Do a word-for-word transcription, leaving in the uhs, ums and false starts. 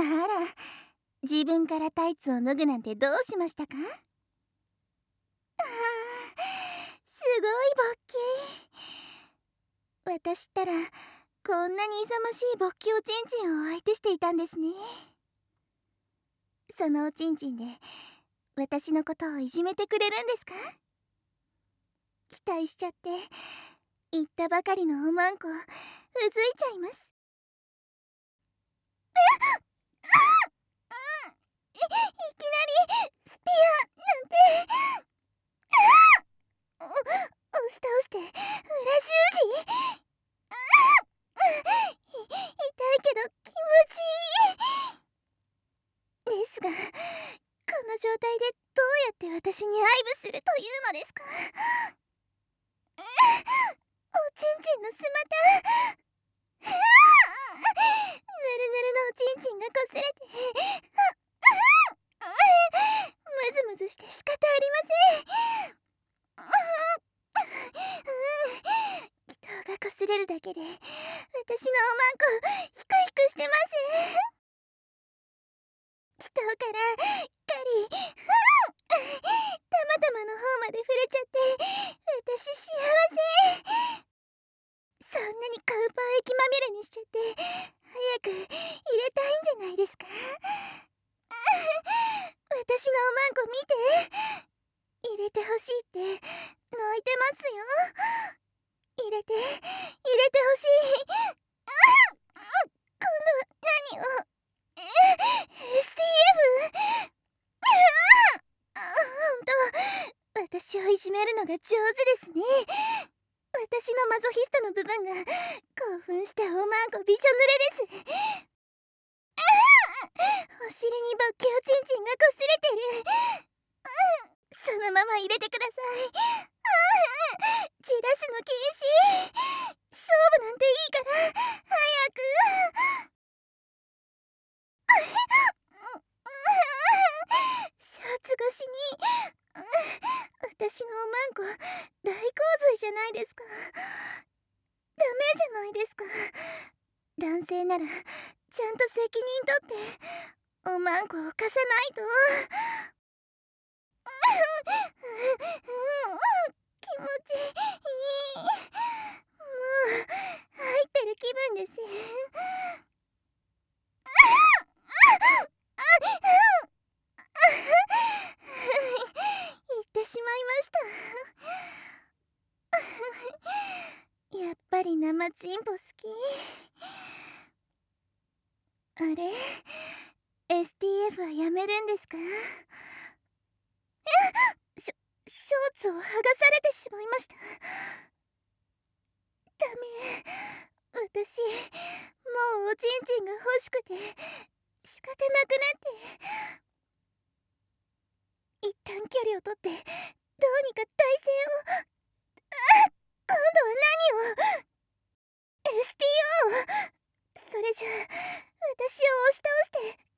あら、自分からタイツを脱ぐなんてどうしましたか？あー、すごい勃起。私ったらこんなに勇ましい勃起おちんちんを相手していたんですね。そのおちんちんで私のことをいじめてくれるんですか？期待しちゃって言ったばかりのおまんこうずいちゃいます。い, いきなりスピアなんて押し倒して裏十字。痛いけど気持ちいいですが、この状態でどうやって私に愛撫するというのですか？おちんちんのすまた、ぬるぬるのおちんちんがこすれてムズムズして仕方ありません。祈祷がこすれるだけで私のおまんこヒクヒクしてます。祈祷からカリたまたまの方まで触れちゃって私幸せ。そんなにカウパー液まみれにしちゃって早く入れたいんじゃないですか？私のおまんこ見て、入れてほしいって泣いてますよ。入れて入れてほしい。今度は何を エスティーエフ？ ほんと私をいじめるのが上手ですね。私のマゾヒストの部分が興奮しておまんこびしょ濡れです。お尻に勃起おちんちんがこすれてる。そのまま入れてください。じらすの禁止。勝負なんていいから早く。シャツ越しに私のおまんこ大洪水じゃないですか。ダメじゃないですか。男性ならちゃんと責任取っておまんこを貸さないと。気持ちいい。もう入ってる気分です。言ってしまいました。やっぱり生チンポ好き。あれ エスティーエフ はやめるんですか？ショショーツを剥がされてしまいました。ダメ、私もうおちんちんが欲しくて仕方なくなって一旦距離を取ってどうにか体勢を。あ、今度は何を エスティーオー？ それじゃ私を押し倒して